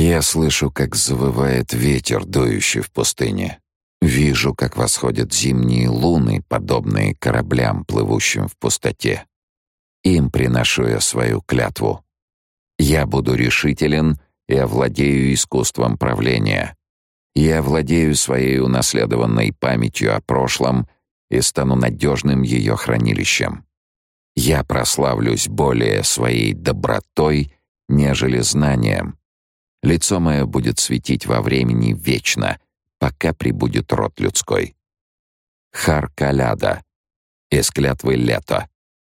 Я слышу, как завывает ветер, дующий в пустыне. Вижу, как восходят зимние луны, подобные кораблям, плывущим в пустоте. Им приношу я свою клятву. Я буду решителен и овладею искусством правления. Я овладею своей унаследованной памятью о прошлом и стану надежным ее хранилищем. Я прославлюсь более своей добротой, нежели знанием. Лицо мое будет светить во времени вечно, пока пребудет род людской. Хар-Каляда. Из клятвы лето.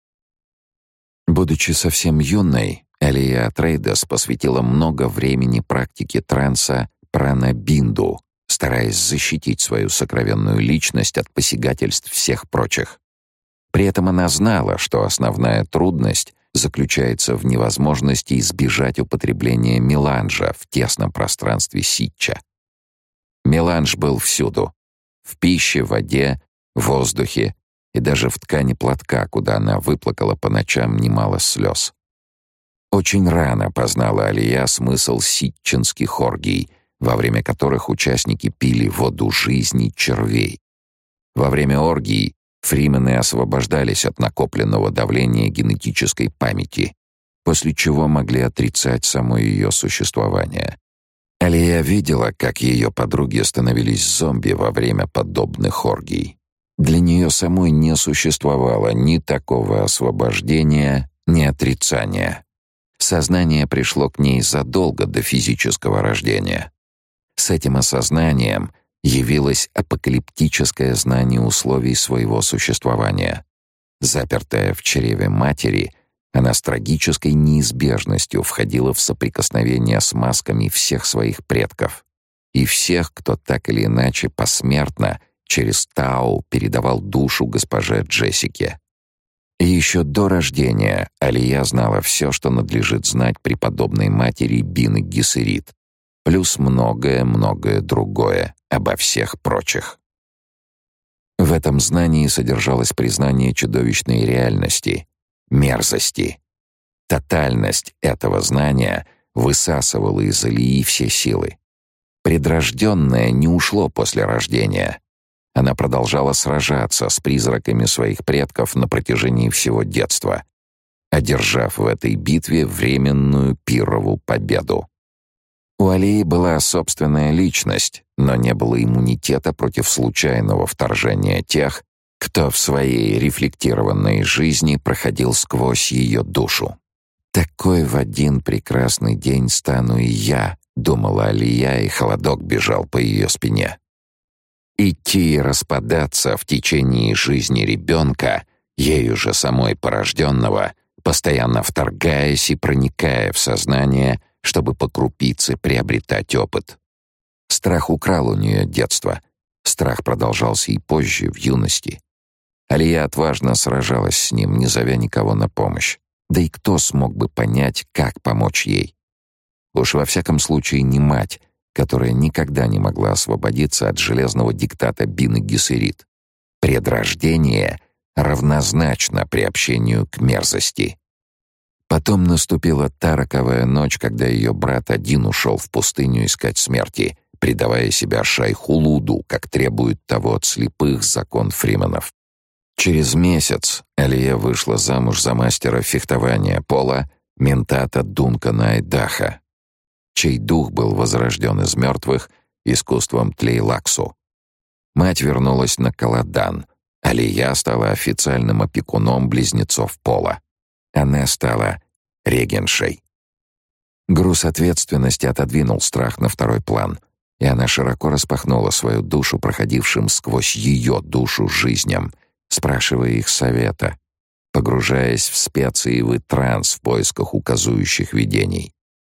Будучи совсем юной, Алия Атрейдес посвятила много времени практике транса пранабинду, стараясь защитить свою сокровенную личность от посягательств всех прочих. При этом она знала, что основная трудность заключается в невозможности избежать употребления меланжа в тесном пространстве ситча. Меланж был всюду: в пище, воде, воздухе и даже в ткани платка, куда она выплакала по ночам немало слез. Очень рано познала Алия смысл ситчинских оргий, во время которых участники пили воду жизни червей. Во время оргий фримены освобождались от накопленного давления генетической памяти, после чего могли отрицать само ее существование. Алия видела, как ее подруги становились зомби во время подобных оргий. Для нее самой не существовало ни такого освобождения, ни отрицания. Сознание пришло к ней задолго до физического рождения. С этим осознанием явилось апокалиптическое знание условий своего существования. Запертая в чреве матери, она с трагической неизбежностью входила в соприкосновение с масками всех своих предков и всех, кто так или иначе посмертно через Тау передавал душу госпоже Джессике. И еще до рождения Алия знала все, что надлежит знать преподобной матери Бины Гессерит, плюс многое-многое другое обо всех прочих. В этом знании содержалось признание чудовищной реальности, мерзости. Тотальность этого знания высасывала из Алии все силы. Предрожденное не ушло после рождения. Она продолжала сражаться с призраками своих предков на протяжении всего детства, одержав в этой битве временную пиррову победу. У Алии была собственная личность, но не было иммунитета против случайного вторжения тех, кто в своей рефлектированной жизни проходил сквозь ее душу. «Такой в один прекрасный день стану и я», — думала Алия, и холодок бежал по ее спине. Идти и распадаться в течение жизни ребенка, ею же самой порожденного, постоянно вторгаясь и проникая в сознание, чтобы по крупице приобретать опыт. Страх украл у нее детство. Страх продолжался и позже, в юности. Алия отважно сражалась с ним, не зовя никого на помощь. Да и кто смог бы понять, как помочь ей? Уж во всяком случае не мать, которая никогда не могла освободиться от железного диктата Бины Гессерит. Предрождение равнозначно приобщению к мерзости. Потом наступила та роковая ночь, когда ее брат один ушел в пустыню искать смерти, предавая себя Шайхулуду, как требует того от слепых закон фрименов. Через месяц Алия вышла замуж за мастера фехтования пола Ментата Дункана Айдаха, чей дух был возрожден из мертвых искусством Тлейлаксу. Мать вернулась на Каладан. Алия стала официальным опекуном близнецов пола. Она стала регеншей. Груз ответственности отодвинул страх на второй план, и она широко распахнула свою душу проходившим сквозь ее душу жизням, спрашивая их совета, погружаясь в специевый транс в поисках указующих видений.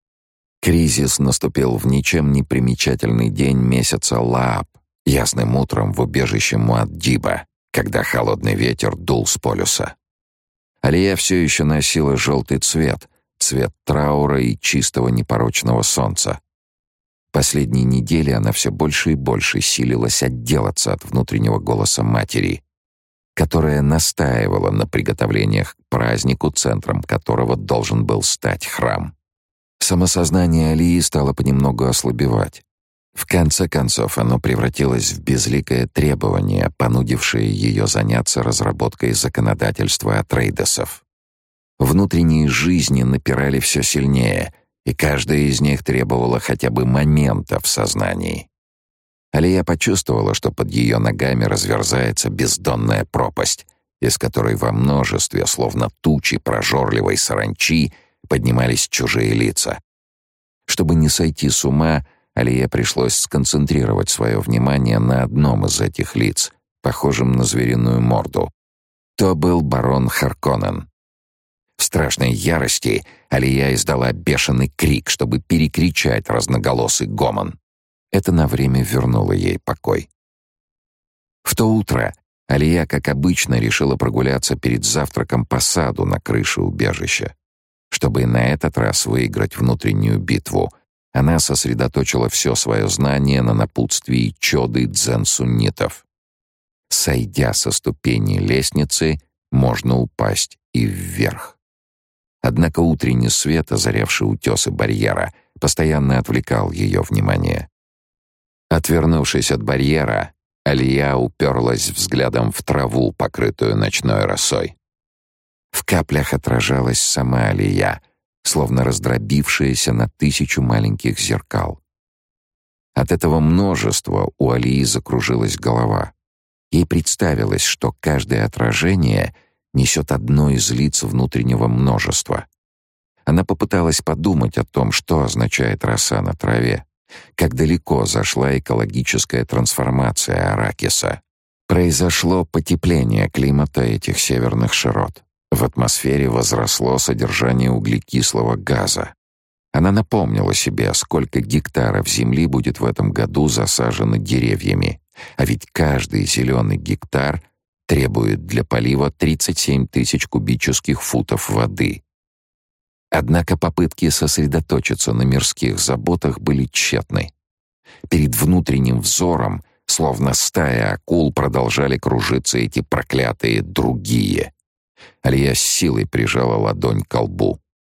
Кризис наступил в ничем не примечательный день месяца Лаап, ясным утром в убежище Муаддиба, когда холодный ветер дул с полюса. Алия все еще носила желтый цвет, цвет траура и чистого непорочного солнца. Последние недели она все больше и больше силилась отделаться от внутреннего голоса матери, которая настаивала на приготовлениях к празднику, центром которого должен был стать храм. Самосознание Алии стало понемногу ослабевать. В конце концов, оно превратилось в безликое требование, понудившее ее заняться разработкой законодательства Атрейдесов. Внутренние жизни напирали все сильнее, и каждая из них требовала хотя бы момента в сознании. Алия почувствовала, что под ее ногами разверзается бездонная пропасть, из которой во множестве, словно тучи прожорливой саранчи, поднимались чужие лица. Чтобы не сойти с ума, Алие пришлось сконцентрировать свое внимание на одном из этих лиц, похожем на звериную морду. То был барон Харконнен. В страшной ярости Алия издала бешеный крик, чтобы перекричать разноголосый гомон. Это на время вернуло ей покой. В то утро Алия, как обычно, решила прогуляться перед завтраком по саду на крыше убежища. Чтобы на этот раз выиграть внутреннюю битву, она сосредоточила все свое знание на напутствии чоды дзен-суннитов. Сойдя со ступени лестницы, можно упасть и вверх. Однако утренний свет, озарявший утесы барьера, постоянно отвлекал ее внимание. Отвернувшись от барьера, Алия уперлась взглядом в траву, покрытую ночной росой. В каплях отражалась сама Алия, словно раздробившаяся на 1000 маленьких зеркал. От этого множества у Алии закружилась голова. Ей представилось, что каждое отражение несет одно из лиц внутреннего множества. Она попыталась подумать о том, что означает роса на траве. Как далеко зашла экологическая трансформация Аракиса. Произошло потепление климата этих северных широт. В атмосфере возросло содержание углекислого газа. Она напомнила себе, сколько гектаров земли будет в этом году засажено деревьями, а ведь каждый зеленый гектар требует для полива 37 тысяч кубических футов воды. Однако попытки сосредоточиться на мирских заботах были тщетны. Перед внутренним взором, словно стая акул, продолжали кружиться эти проклятые другие. Алия с силой прижала ладонь к лбу.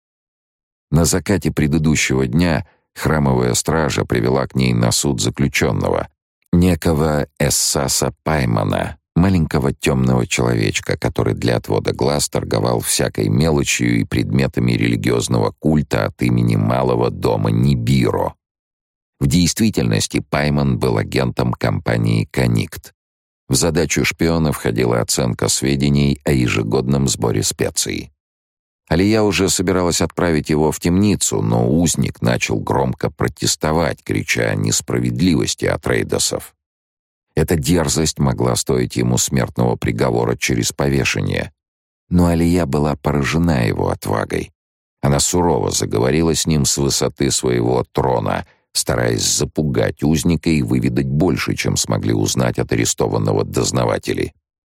На закате предыдущего дня храмовая стража привела к ней на суд заключенного, некого Эссаса Паймана, маленького темного человечка, который для отвода глаз торговал всякой мелочью и предметами религиозного культа от имени малого дома Нибиро. В действительности Пайман был агентом компании «Каникт». В задачу шпиона входила оценка сведений о ежегодном сборе специй. Алия уже собиралась отправить его в темницу, но узник начал громко протестовать, крича о несправедливости Атрейдесов. Эта дерзость могла стоить ему смертного приговора через повешение. Но Алия была поражена его отвагой. Она сурово заговорила с ним с высоты своего трона, стараясь запугать узника и выведать больше, чем смогли узнать от арестованного дознаватели.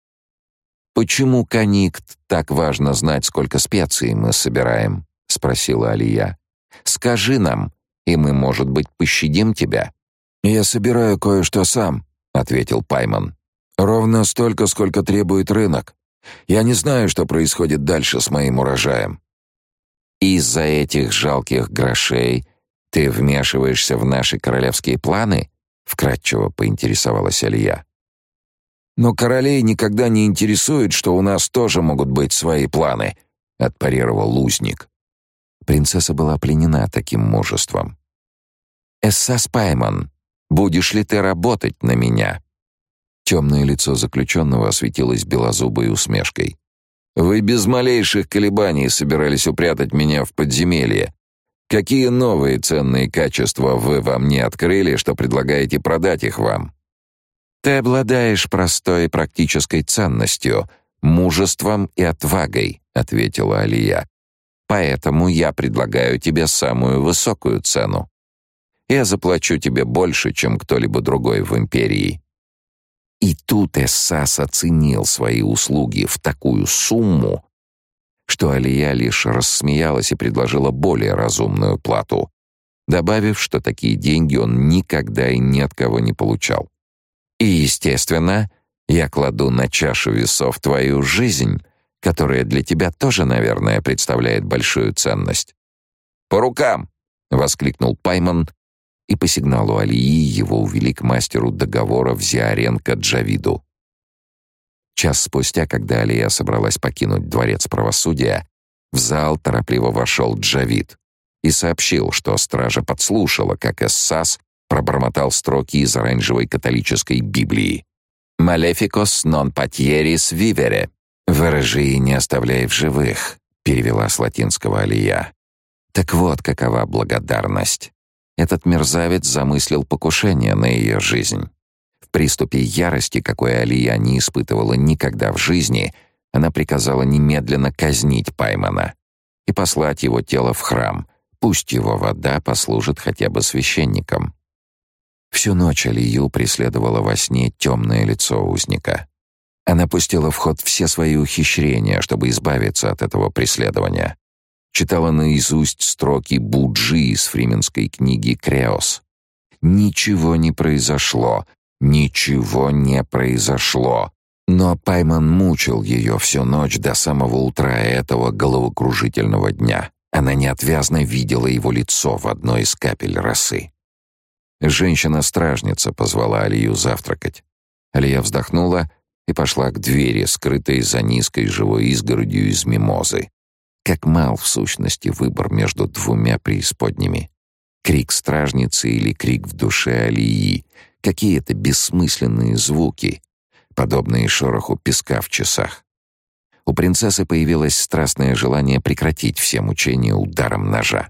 «Почему, Каникт, так важно знать, сколько специй мы собираем?» — спросила Алия. «Скажи нам, и мы, может быть, пощадим тебя». «Я собираю кое-что сам», — ответил Пайман. «Ровно столько, сколько требует рынок. Я не знаю, что происходит дальше с моим урожаем». «Из-за этих жалких грошей ты вмешиваешься в наши королевские планы?» — вкратчиво поинтересовалась Алия. «Но королей никогда не интересует, что у нас тоже могут быть свои планы», — отпарировал узник. Принцесса была пленена таким мужеством. «Эссас Пайман, будешь ли ты работать на меня?» Темное лицо заключенного осветилось белозубой усмешкой. «Вы без малейших колебаний собирались упрятать меня в подземелье. Какие новые ценные качества вы во мне открыли, что предлагаете продать их вам?» «Ты обладаешь простой практической ценностью, мужеством и отвагой», — ответила Алия. «Поэтому я предлагаю тебе самую высокую цену. Я заплачу тебе больше, чем кто-либо другой в империи». И тут Эссас оценил свои услуги в такую сумму, что Алия лишь рассмеялась и предложила более разумную плату, добавив, что такие деньги он никогда и ни от кого не получал. «И, естественно, я кладу на чашу весов твою жизнь, которая для тебя тоже, наверное, представляет большую ценность». «По рукам!» — воскликнул Пайман, и по сигналу Алии его увели к мастеру договоров Зиаренко Джавиду. Час спустя, когда Алия собралась покинуть дворец правосудия, в зал торопливо вошел Джавид и сообщил, что стража подслушала, как Эссас пробормотал строки из оранжевой католической Библии: «Maleficos non patieris vivere» — «Выражи и не оставляй в живых», — перевела с латинского Алия. Так вот, какова благодарность. Этот мерзавец замыслил покушение на ее жизнь. В приступе ярости, какой Алия не испытывала никогда в жизни, она приказала немедленно казнить Паймана и послать его тело в храм. Пусть его вода послужит хотя бы священником. Всю ночь Алию преследовало во сне темное лицо узника. Она пустила в ход все свои ухищрения, чтобы избавиться от этого преследования. Читала наизусть строки Буджи из фрименской книги «Креос». Ничего не произошло, ничего не произошло. Но Пайман мучил ее всю ночь до самого утра этого головокружительного дня. Она неотвязно видела его лицо в одной из капель росы. Женщина-стражница позвала Алию завтракать. Алия вздохнула и пошла к двери, скрытой за низкой живой изгородью из мимозы. Как мал, в сущности, выбор между двумя преисподними. Крик стражницы или крик в душе Алии. Какие-то бессмысленные звуки, подобные шороху песка в часах. У принцессы появилось страстное желание прекратить все мучения ударом ножа.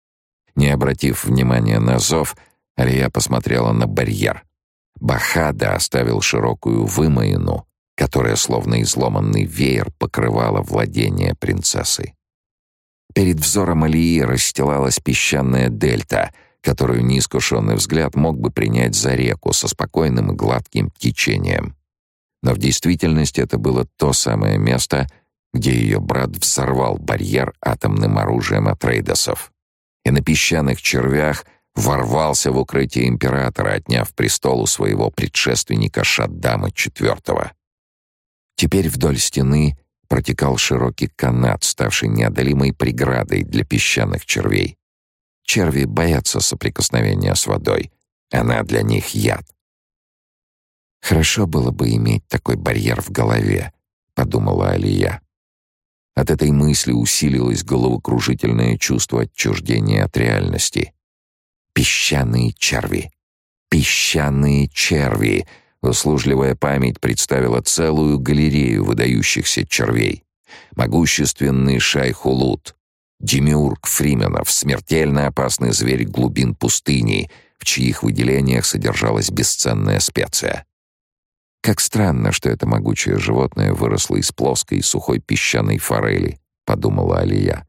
Не обратив внимания на зов, Алия посмотрела на барьер. Бахада оставил широкую вымоину, которая, словно изломанный веер, покрывала владение принцессы. Перед взором Алии расстилалась песчаная дельта, которую неискушенный взгляд мог бы принять за реку со спокойным и гладким течением. Но в действительности это было то самое место, где ее брат взорвал барьер атомным оружием Атрейдесов. И на песчаных червях ворвался в укрытие императора, отняв престол у своего предшественника Шаддама IV. Теперь вдоль стены протекал широкий канат, ставший неодолимой преградой для песчаных червей. Черви боятся соприкосновения с водой. Она для них яд. «Хорошо было бы иметь такой барьер в голове», — подумала Алия. От этой мысли усилилось головокружительное чувство отчуждения от реальности. Песчаные черви. Песчаные черви. Услужливая память представила целую галерею выдающихся червей. Могущественный Шайхулут, демиург Фрименов, смертельно опасный зверь глубин пустыни, в чьих выделениях содержалась бесценная специя. Как странно, что это могучее животное выросло из плоской и сухой песчаной форели, подумала Алия.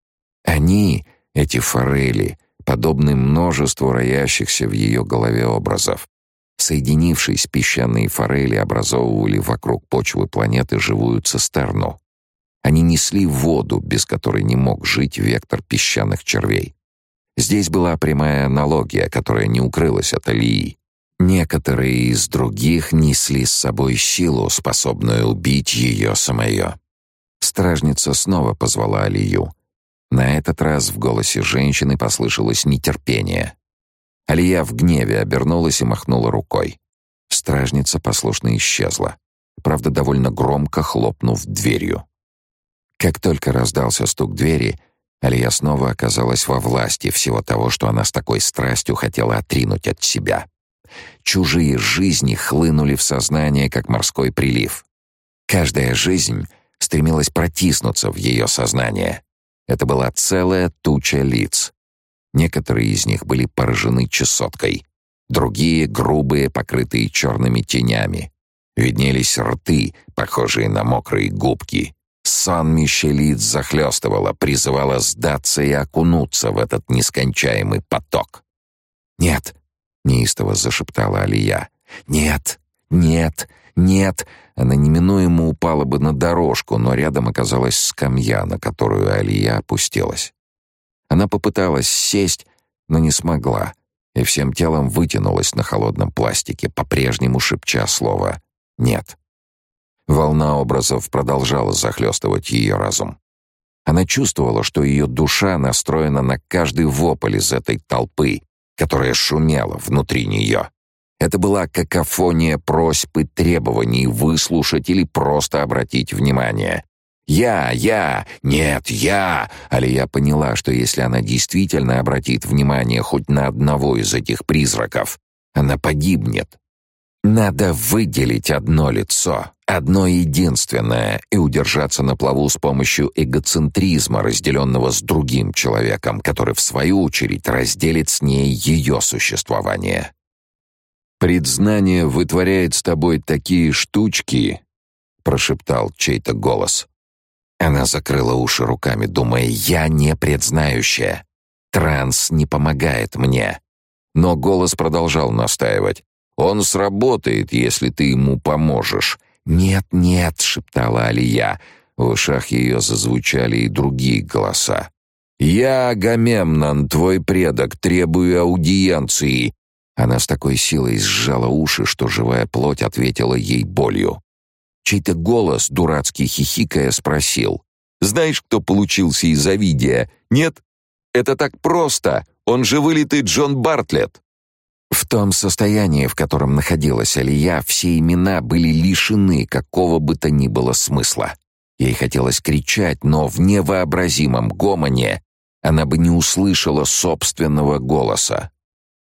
Они, эти форели, подобны множеству роящихся в ее голове образов. Соединившись, песчаные форели образовывали вокруг почвы планеты живую цистерну. Они несли воду, без которой не мог жить вектор песчаных червей. Здесь была прямая аналогия, которая не укрылась от Алии. Некоторые из других несли с собой силу, способную убить ее самое. Стражница снова позвала Алию. На этот раз в голосе женщины послышалось нетерпение. Алия в гневе обернулась и махнула рукой. Стражница послушно исчезла, правда, довольно громко хлопнув дверью. Как только раздался стук двери, Алия снова оказалась во власти всего того, что она с такой страстью хотела отринуть от себя. Чужие жизни хлынули в сознание, как морской прилив. Каждая жизнь стремилась протиснуться в ее сознание. Это была целая туча лиц. Некоторые из них были поражены чесоткой, другие — грубые, покрытые черными тенями. Виднелись рты, похожие на мокрые губки. Сонмище лиц захлестывало, призывало сдаться и окунуться в этот нескончаемый поток. «Нет!» — неистово зашептала Алия. «Нет! Нет! Нет!» Она неминуемо упала бы на дорожку, но рядом оказалась скамья, на которую Алия опустилась. Она попыталась сесть, но не смогла, и всем телом вытянулась на холодном пластике, по-прежнему шепча слово «нет». Волна образов продолжала захлестывать ее разум. Она чувствовала, что ее душа настроена на каждый вопль из этой толпы, которая шумела внутри нее. Это была какофония просьб и требований выслушать или просто обратить внимание. Нет, я!» Алия поняла, что если она действительно обратит внимание хоть на одного из этих призраков, она погибнет. Надо выделить одно лицо, одно единственное, и удержаться на плаву с помощью эгоцентризма, разделенного с другим человеком, который, в свою очередь, разделит с ней ее существование. «Предзнание вытворяет с тобой такие штучки», — прошептал чей-то голос. Она закрыла уши руками, думая: «Я не предзнающая. Транс не помогает мне». Но голос продолжал настаивать: «Он сработает, если ты ему поможешь». «Нет, нет», — шептала Алия. В ушах ее зазвучали и другие голоса. «Я, Агамемнон, твой предок, требую аудиенции». Она с такой силой сжала уши, что живая плоть ответила ей болью. Чей-то голос, дурацкий хихикая, спросил: «Знаешь, кто получился из Овидия? Нет? Это так просто! Он же вылитый Джон Бартлетт!» В том состоянии, в котором находилась Алия, все имена были лишены какого бы то ни было смысла. Ей хотелось кричать, но в невообразимом гомоне она бы не услышала собственного голоса.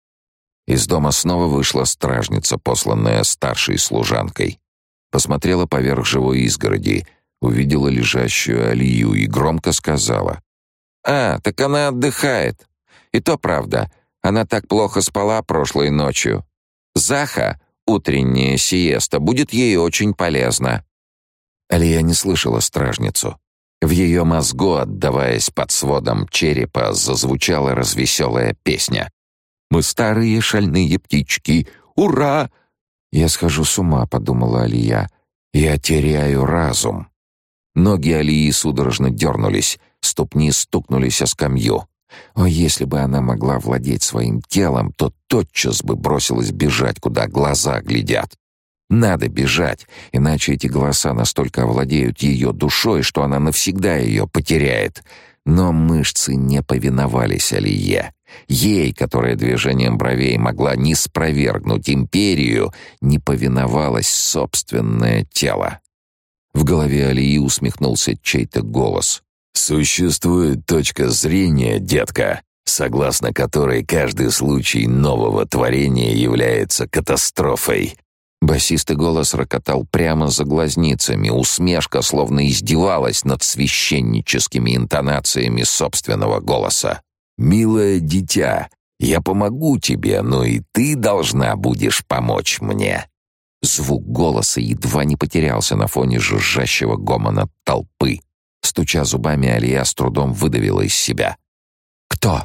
Из дома снова вышла стражница, посланная старшей служанкой. Посмотрела поверх живой изгороди, увидела лежащую Алию и громко сказала: так она отдыхает. И то правда, она так плохо спала прошлой ночью. Заха, утренняя сиеста, будет ей очень полезна». Алия не слышала стражницу. В ее мозгу, отдаваясь под сводом черепа, зазвучала развеселая песня. «Мы старые шальные птички! Ура!» «Я схожу с ума», — подумала Алия. «Я теряю разум». Ноги Алии судорожно дернулись, ступни стукнулись о скамью. О, если бы она могла владеть своим телом, то тотчас бы бросилась бежать, куда глаза глядят. Надо бежать, иначе эти голоса настолько овладеют ее душой, что она навсегда ее потеряет. Но мышцы не повиновались Алие. Ей, которая движением бровей могла не спровергнуть империю, не повиновалось собственное тело. В голове Алии усмехнулся чей-то голос. «Существует точка зрения, детка, согласно которой каждый случай нового творения является катастрофой». Басистый голос рокотал прямо за глазницами, усмешка словно издевалась над священническими интонациями собственного голоса. «Милое дитя, я помогу тебе, но и ты должна будешь помочь мне». Звук голоса едва не потерялся на фоне жужжащего гомона толпы. Стуча зубами, Алия с трудом выдавила из себя: «Кто?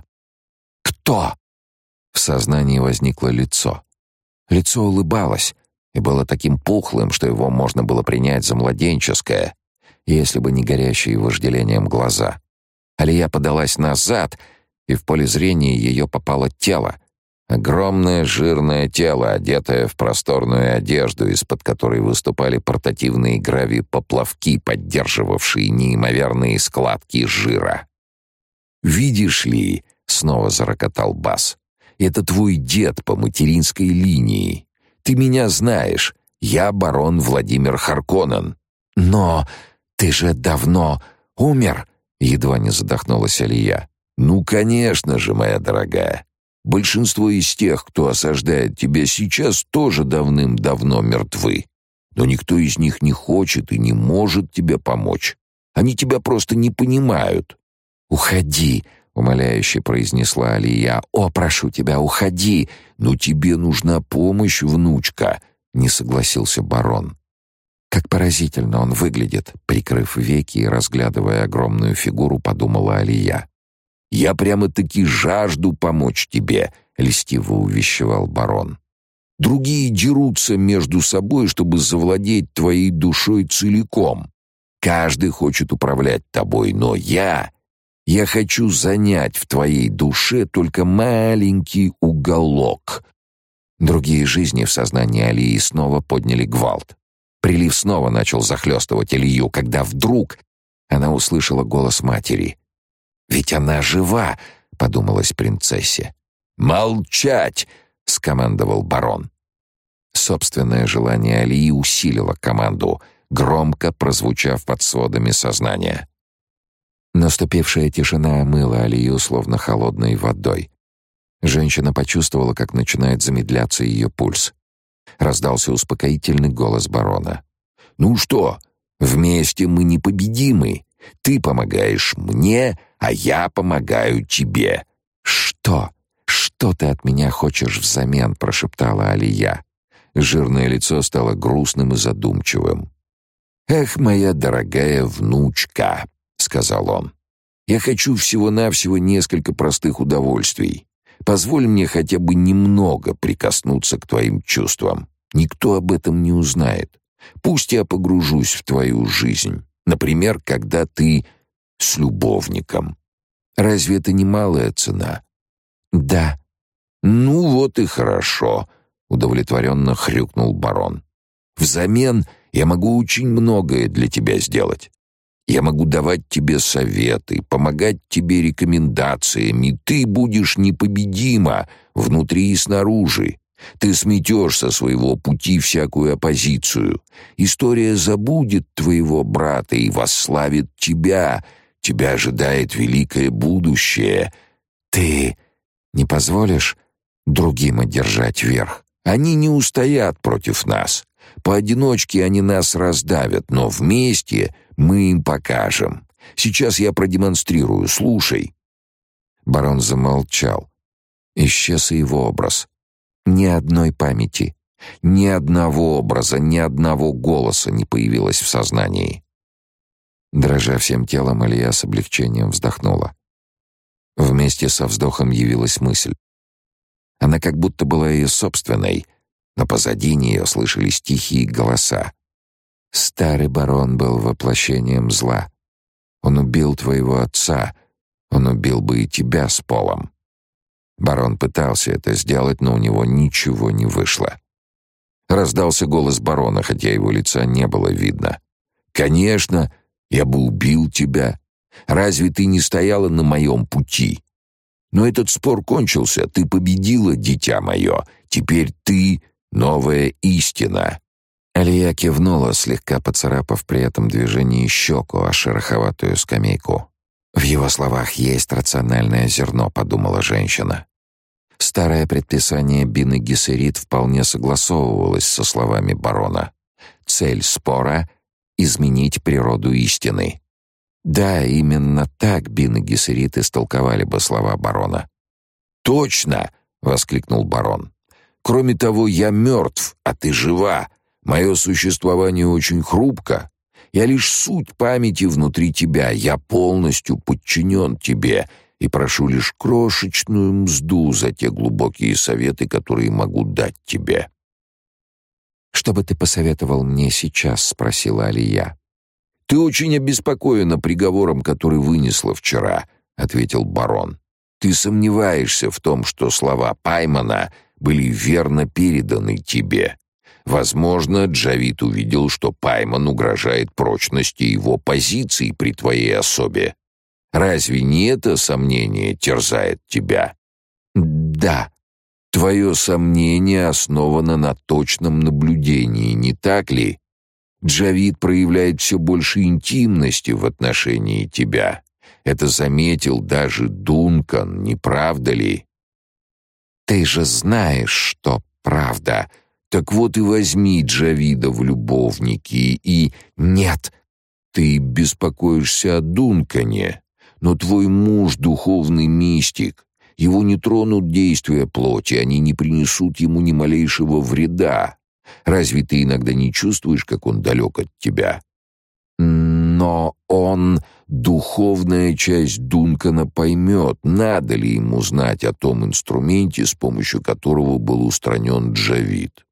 Кто?» В сознании возникло лицо. Лицо улыбалось и было таким пухлым, что его можно было принять за младенческое, если бы не горящие вожделением глаза. Алия подалась назад, и в поле зрения ее попало тело. Огромное жирное тело, одетое в просторную одежду, из-под которой выступали портативные гравий-поплавки, поддерживавшие неимоверные складки жира. «Видишь ли», — снова зарокотал бас, — «это твой дед по материнской линии. Ты меня знаешь, я барон Владимир Харконнен». «Но ты же давно умер», — едва не задохнулась Алия. «Ну, конечно же, моя дорогая. Большинство из тех, кто осаждает тебя сейчас, тоже давным-давно мертвы. Но никто из них не хочет и не может тебе помочь. Они тебя просто не понимают». «Уходи», — умоляюще произнесла Алия. «О, прошу тебя, уходи». «Но тебе нужна помощь, внучка», — не согласился барон. Как поразительно он выглядит, прикрыв веки и разглядывая огромную фигуру, подумала Алия. «Я прямо-таки жажду помочь тебе», — льстиво увещевал барон. «Другие дерутся между собой, чтобы завладеть твоей душой целиком. Каждый хочет управлять тобой, но я хочу занять в твоей душе только маленький уголок». Другие жизни в сознании Алии снова подняли гвалт. Прилив снова начал захлестывать Алию, когда вдруг Она услышала голос матери. «Ведь она жива!» — подумалось принцессе. «Молчать!» — скомандовал барон. Собственное желание Алии усилило команду, громко прозвучав под сводами сознания. Наступившая тишина омыла Алию словно холодной водой. Женщина почувствовала, как начинает замедляться ее пульс. Раздался успокоительный голос барона. «Ну что, вместе мы непобедимы. Ты помогаешь мне, а я помогаю тебе». «Что? Что ты от меня хочешь взамен?» — прошептала Алия. Жирное лицо стало грустным и задумчивым. «Эх, моя дорогая внучка», — сказал он, — «я хочу всего-навсего несколько простых удовольствий. Позволь мне хотя бы немного прикоснуться к твоим чувствам. Никто об этом не узнает. Пусть я погружусь в твою жизнь. Например, когда ты с любовником. Разве это не малая цена?» «Да». «Ну вот и хорошо», — удовлетворенно хрюкнул барон. «Взамен я могу очень многое для тебя сделать. Я могу давать тебе советы, помогать тебе рекомендациями. Ты будешь непобедима внутри и снаружи. Ты сметешь со своего пути всякую оппозицию. История забудет твоего брата и восславит тебя. Тебя ожидает великое будущее. Ты не позволишь другим одержать верх? Они не устоят против нас. Поодиночке они нас раздавят, но вместе мы им покажем. Сейчас я продемонстрирую, слушай». Барон замолчал. Исчез и его образ. Ни одной памяти, ни одного образа, ни одного голоса не появилось в сознании. Дрожа всем телом, Алия с облегчением вздохнула. Вместе со вздохом явилась мысль. Она как будто была ее собственной, но позади нее слышались тихие голоса. «Старый барон был воплощением зла. Он убил твоего отца. Он убил бы и тебя с Полом». Барон пытался это сделать, но у него ничего не вышло. Раздался голос барона, хотя его лица не было видно. «Конечно, я бы убил тебя. Разве ты не стояла на моем пути? Но этот спор кончился, ты победила, дитя мое. Теперь ты — новая истина». Алия кивнула, слегка поцарапав при этом движении щеку о шероховатую скамейку. «В его словах есть рациональное зерно», — подумала женщина. Старое предписание Бины Гессерит вполне согласовывалось со словами барона. Цель спора — изменить природу истины. Да, именно так Бины Гессерит истолковали бы слова барона. «Точно!» — воскликнул барон. «Кроме того, я мертв, а ты жива. Мое существование очень хрупко. Я лишь суть памяти внутри тебя. Я полностью подчинен тебе и прошу лишь крошечную мзду за те глубокие советы, которые могу дать тебе». «Что бы ты посоветовал мне сейчас?» — спросила Алия. «Ты очень обеспокоена приговором, который вынесла вчера», — ответил барон. «Ты сомневаешься в том, что слова Паймана были верно переданы тебе. Возможно, Джавид увидел, что Пайман угрожает прочности его позиций при твоей особе. Разве не это сомнение терзает тебя?» «Да». «Твое сомнение основано на точном наблюдении, не так ли? Джавид проявляет все больше интимности в отношении тебя. Это заметил даже Дункан, не правда ли?» «Ты же знаешь, что правда. Так вот и возьми Джавида в любовники и...» «Нет!» «Ты беспокоишься о Дункане, но твой муж — духовный мистик. Его не тронут действия плоти, они не принесут ему ни малейшего вреда. Разве ты иногда не чувствуешь, как он далек от тебя?» «Но он...» «Духовная часть Дункана поймет, надо ли ему знать о том инструменте, с помощью которого был устранен Джавид».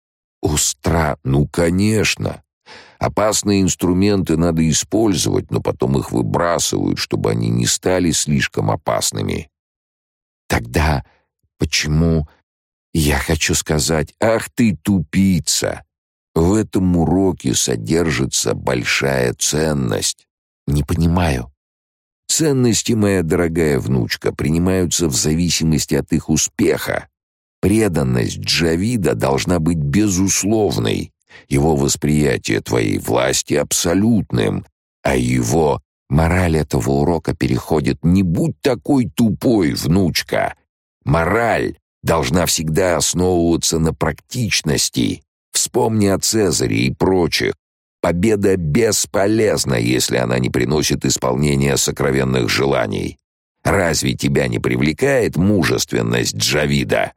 «Ну, конечно. Опасные инструменты надо использовать, но потом их выбрасывают, чтобы они не стали слишком опасными». «Тогда почему...» «Я хочу сказать, ах ты тупица! В этом уроке содержится большая ценность. Не понимаю. Ценности, моя дорогая внучка, принимаются в зависимости от их успеха. Преданность Джавида должна быть безусловной, его восприятие твоей власти абсолютным, а его мораль этого урока переходит: не будь такой тупой, внучка. Мораль должна всегда основываться на практичности. Вспомни о Цезаре и прочих. Победа бесполезна, если она не приносит исполнения сокровенных желаний. Разве тебя не привлекает мужественность Джавида?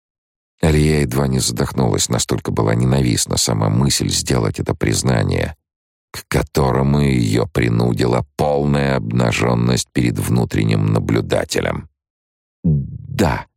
Алия едва не задохнулась, настолько была ненавистна сама мысль сделать это признание, к которому ее принудила полная обнаженность перед внутренним наблюдателем. «Да».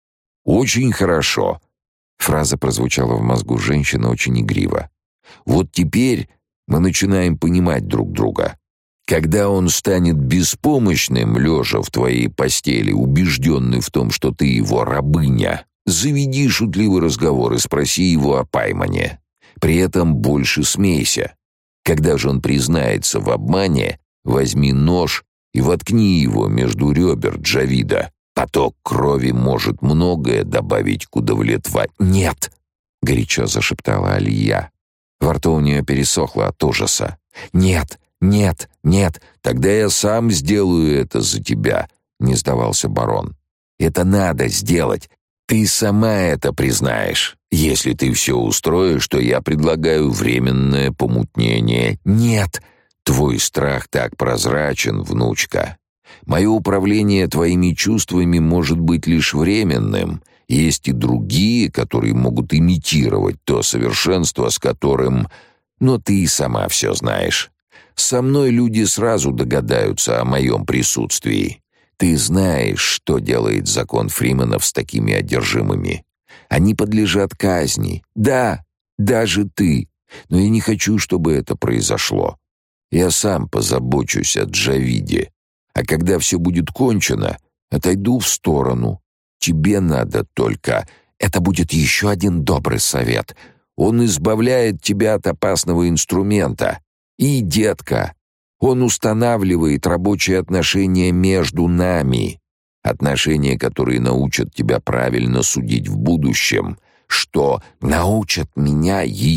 «Очень хорошо». Фраза прозвучала в мозгу женщины очень игриво. «Вот теперь мы начинаем понимать друг друга. Когда он станет беспомощным, лежа в твоей постели, убежденный в том, что ты его рабыня, заведи шутливый разговор и спроси его о Паймане. При этом больше смейся. Когда же он признается в обмане, возьми нож и воткни его между ребер Джавида. Поток крови может многое добавить к удовлетворению». «Нет!» — горячо зашептала Алия. Во рту у нее пересохло от ужаса. «Нет, нет, нет, тогда я сам сделаю это за тебя», — не сдавался барон. «Это надо сделать. Ты сама это признаешь. Если ты все устроишь, то я предлагаю временное помутнение». «Нет!» «Твой страх так прозрачен, внучка. Мое управление твоими чувствами может быть лишь временным. Есть и другие, которые могут имитировать то совершенство, с которым... Но ты и сама все знаешь. Со мной люди сразу догадаются о моем присутствии. Ты знаешь, что делает закон Фриманов с такими одержимыми. Они подлежат казни. Да, даже ты. Но я не хочу, чтобы это произошло. Я сам позабочусь о Джавиде. А когда все будет кончено, отойду в сторону. Тебе надо только... Это будет еще один добрый совет. Он избавляет тебя от опасного инструмента. И, детка, он устанавливает рабочие отношения между нами. Отношения, которые научат тебя правильно судить в будущем. Что научат меня,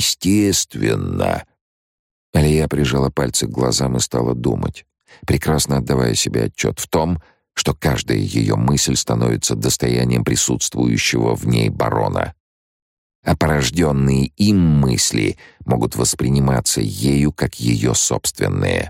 естественно». Алия прижала пальцы к глазам и стала думать, прекрасно отдавая себе отчет в том, что каждая ее мысль становится достоянием присутствующего в ней барона. А порожденные им мысли могут восприниматься ею как ее собственные.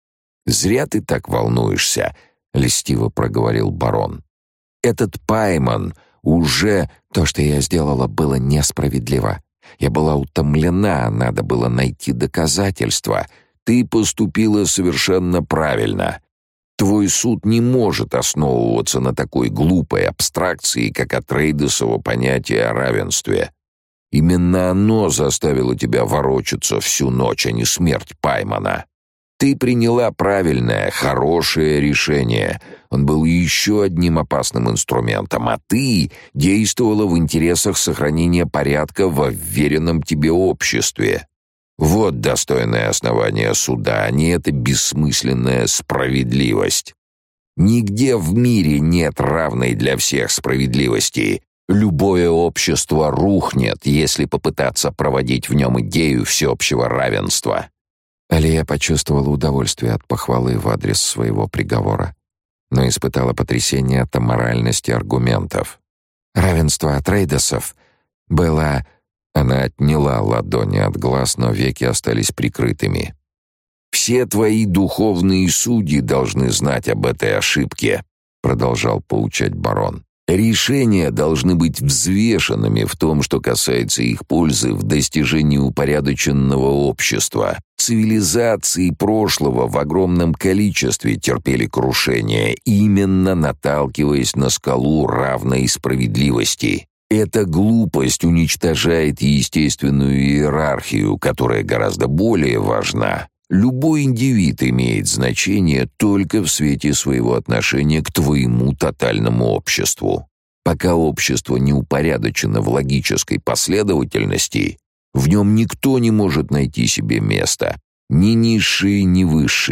«Зря ты так волнуешься», — льстиво проговорил барон. «Этот Пайман уже... То, что я сделала, было несправедливо. Я была утомлена, надо было найти доказательства. Ты поступила совершенно правильно. Твой суд не может основываться на такой глупой абстракции, как Атрейдесово понятие о равенстве. Именно оно заставило тебя ворочаться всю ночь, а не смерть Паймана. Ты приняла правильное, хорошее решение. Он был еще одним опасным инструментом, а ты действовала в интересах сохранения порядка во вверенном тебе обществе. Вот достойное основание суда, а не эта бессмысленная справедливость. Нигде в мире нет равной для всех справедливости. Любое общество рухнет, если попытаться проводить в нем идею всеобщего равенства». Алия почувствовала удовольствие от похвалы в адрес своего приговора, но испытала потрясение от аморальности аргументов. Равенство Атрейдесов было... Она отняла ладони от глаз, но веки остались прикрытыми. «Все твои духовные судьи должны знать об этой ошибке», — продолжал поучать барон. «Решения должны быть взвешенными в том, что касается их пользы в достижении упорядоченного общества. Цивилизации прошлого в огромном количестве терпели крушение, именно наталкиваясь на скалу равной справедливости. Эта глупость уничтожает естественную иерархию, которая гораздо более важна. Любой индивид имеет значение только в свете своего отношения к твоему тотальному обществу. Пока общество не упорядочено в логической последовательности, в нем никто не может найти себе места, ни низшие, ни высшие.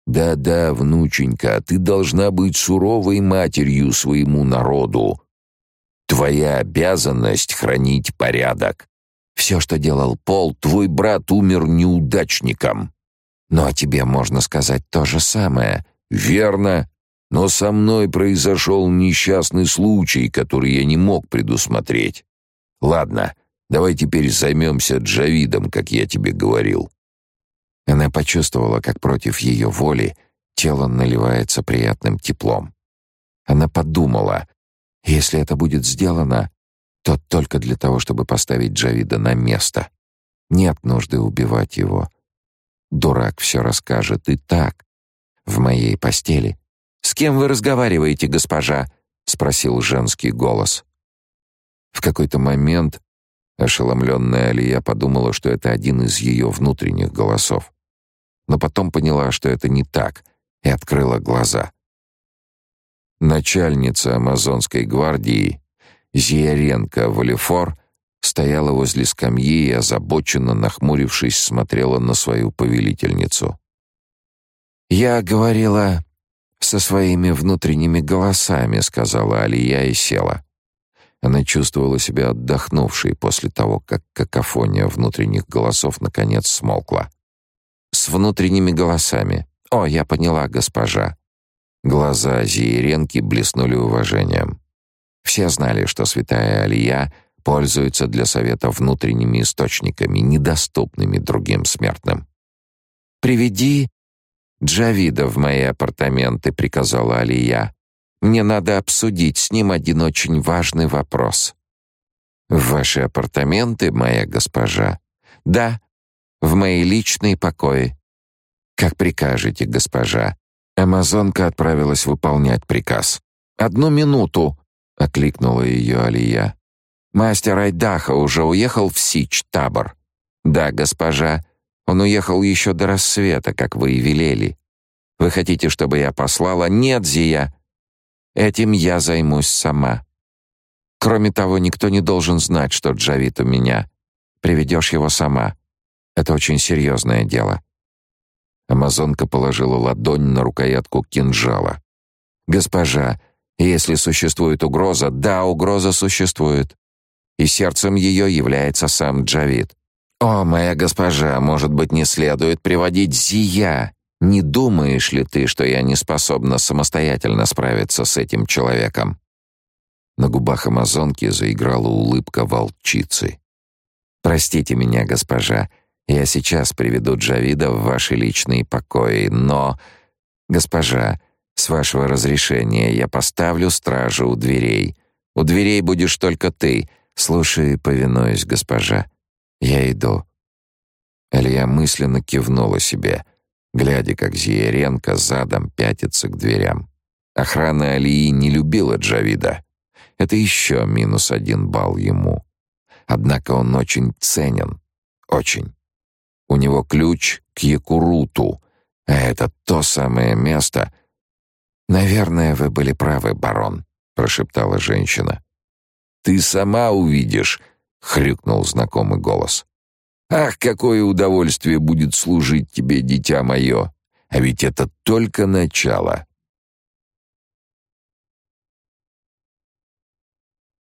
Да-да, внученька, ты должна быть суровой матерью своему народу. Твоя обязанность — хранить порядок. Все, что делал Пол, твой брат умер неудачником. Но о тебе можно сказать то же самое. Верно, но со мной произошел несчастный случай, который я не мог предусмотреть. Ладно, давай теперь займемся Джавидом, как я тебе говорил. Она почувствовала, как против ее воли тело наливается приятным теплом. Она подумала, если это будет сделано, то только для того, чтобы поставить Джавида на место. Нет нужды убивать его. Дурак все расскажет и так. В моей постели. «С кем вы разговариваете, госпожа?» — спросил женский голос. В какой-то момент ошеломленная Алия подумала, что это один из ее внутренних голосов. Но потом поняла, что это не так, и открыла глаза. Начальница амазонской гвардии Зияренко Валефор стояла возле скамьи и, озабоченно нахмурившись, смотрела на свою повелительницу. «Я говорила со своими внутренними голосами», — сказала Алия и села. Она чувствовала себя отдохнувшей после того, как какофония внутренних голосов наконец смолкла. «С внутренними голосами. О, я поняла, госпожа». Глаза Зияренки блеснули уважением. Все знали, что святая Алия пользуется для совета внутренними источниками, недоступными другим смертным. «Приведи Джавида в мои апартаменты», — приказала Алия. «Мне надо обсудить с ним один очень важный вопрос». «В ваши апартаменты, моя госпожа?» «Да, в мои личные покои». «Как прикажете, госпожа». Амазонка отправилась выполнять приказ. «Одну минуту», — окликнула ее Алия. «Мастер Айдаха уже уехал в Сич-табор?» «Да, госпожа. Он уехал еще до рассвета, как вы и велели. Вы хотите, чтобы я послала?» «Нет, Зия. Этим я займусь сама. Кроме того, никто не должен знать, что Джавид у меня. Приведешь его сама. Это очень серьезное дело». Амазонка положила ладонь на рукоятку кинжала. «Госпожа, если существует угроза, да, угроза существует. И сердцем ее является сам Джавид. О, моя госпожа, может быть, не следует приводить Зия. Не думаешь ли ты, что я не способна самостоятельно справиться с этим человеком?» На губах амазонки заиграла улыбка волчицы. «Простите меня, госпожа, я сейчас приведу Джавида в ваши личные покои, но... Госпожа, с вашего разрешения я поставлю стражу у дверей. У дверей будешь только ты. Слушай и повинуюсь, госпожа. Я иду». Алия мысленно кивнула себе, глядя, как Зияренко задом пятится к дверям. Охрана Алии не любила Джавида. Это еще -1 балл ему. Однако он очень ценен. Очень. У него ключ к Якуруту, а это то самое место. «Наверное, вы были правы, барон», — прошептала женщина. «Ты сама увидишь», — хрюкнул знакомый голос. «Ах, какое удовольствие будет служить тебе, дитя мое! А ведь это только начало.